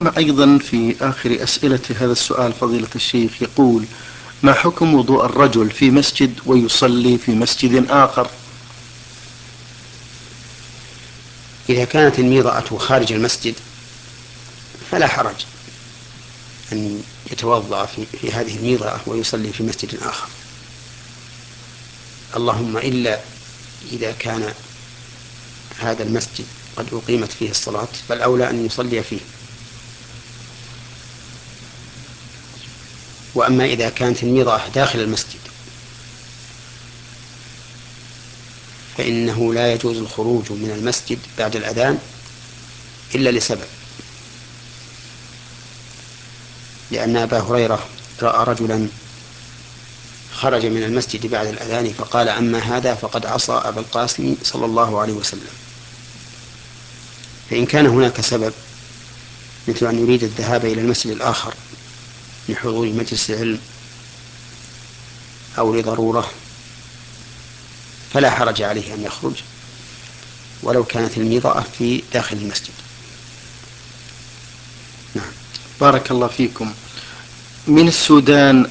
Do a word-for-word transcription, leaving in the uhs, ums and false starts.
أيضا في آخر أسئلة هذا السؤال فضيلة الشيخ يقول: ما حكم وضوء الرجل في مسجد ويصلي في مسجد آخر؟ إذا كانت الميضأة خارج المسجد فلا حرج أن يتوضأ في, في هذه الميضأة ويصلي في مسجد آخر، اللهم إلا إذا كان هذا المسجد قد أقيمت فيه الصلاة فالأولى أن يصلي فيه. وأما إذا كانت الميضأة داخل المسجد فإنه لا يجوز الخروج من المسجد بعد الأذان إلا لسبب، لأن أبا هريرة رأى رجلا خرج من المسجد بعد الأذان فقال: أما هذا فقد عصى أبا القاسم صلى الله عليه وسلم. فإن كان هناك سبب مثل أن يريد الذهاب إلى المسجد الآخر لحضور مجلس علم أو لضرورة فلا حرج عليه أن يخرج ولو كانت الميضأة في داخل المسجد. نعم. بارك الله فيكم. من السودان